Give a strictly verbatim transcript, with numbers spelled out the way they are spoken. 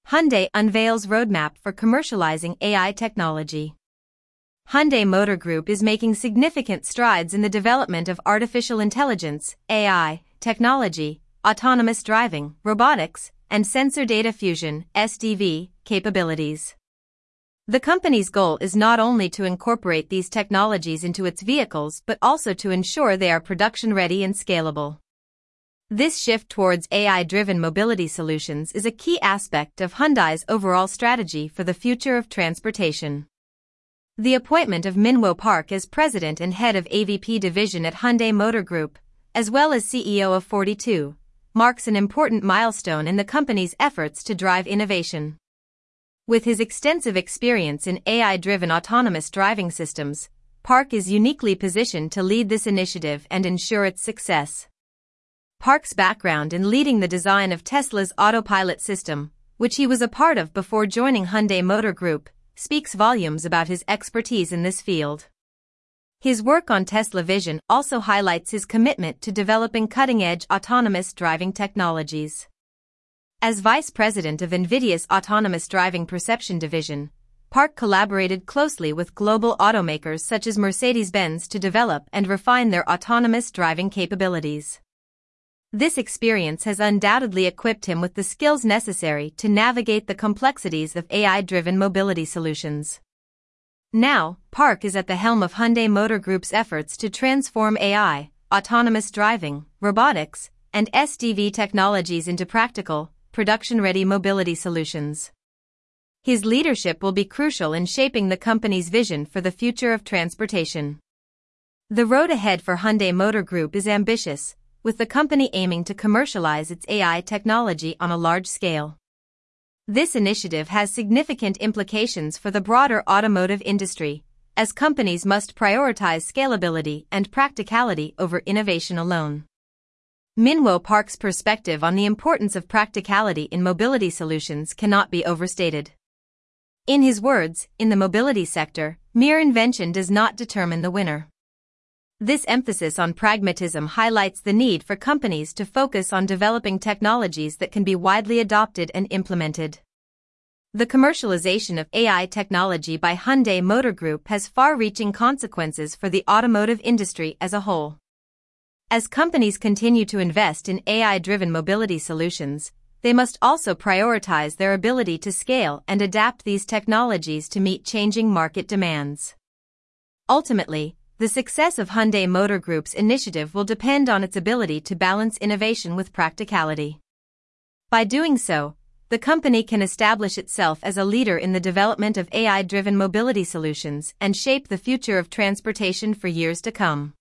Hyundai unveils roadmap for commercializing A I technology. Hyundai Motor Group is making significant strides in the development of artificial intelligence, A I, technology, autonomous driving, robotics, and sensor data fusion, S D V, capabilities. The company's goal is not only to incorporate these technologies into its vehicles but also to ensure they are production-ready and scalable. This shift towards A I-driven mobility solutions is a key aspect of Hyundai's overall strategy for the future of transportation. The appointment of Min-Woo Park as president and head of A V P division at Hyundai Motor Group, as well as C E O of forty-two, marks an important milestone in the company's efforts to drive innovation. With his extensive experience in A I-driven autonomous driving systems, Park is uniquely positioned to lead this initiative and ensure its success. Park's background in leading the design of Tesla's autopilot system, which he was a part of before joining Hyundai Motor Group, speaks volumes about his expertise in this field. His work on Tesla Vision also highlights his commitment to developing cutting-edge autonomous driving technologies. As vice president of NVIDIA's Autonomous Driving Perception Division, Park collaborated closely with global automakers such as Mercedes-Benz to develop and refine their autonomous driving capabilities. This experience has undoubtedly equipped him with the skills necessary to navigate the complexities of A I-driven mobility solutions. Now, Park is at the helm of Hyundai Motor Group's efforts to transform A I, autonomous driving, robotics, and S D V technologies into practical, production-ready mobility solutions. His leadership will be crucial in shaping the company's vision for the future of transportation. The road ahead for Hyundai Motor Group is ambitious, with the company aiming to commercialize its A I technology on a large scale. This initiative has significant implications for the broader automotive industry, as companies must prioritize scalability and practicality over innovation alone. Min-Woo Park's perspective on the importance of practicality in mobility solutions cannot be overstated. In his words, in the mobility sector, mere invention does not determine the winner. This emphasis on pragmatism highlights the need for companies to focus on developing technologies that can be widely adopted and implemented. The commercialization of A I technology by Hyundai Motor Group has far-reaching consequences for the automotive industry as a whole. As companies continue to invest in A I-driven mobility solutions, they must also prioritize their ability to scale and adapt these technologies to meet changing market demands. Ultimately, the success of Hyundai Motor Group's initiative will depend on its ability to balance innovation with practicality. By doing so, the company can establish itself as a leader in the development of A I-driven mobility solutions and shape the future of transportation for years to come.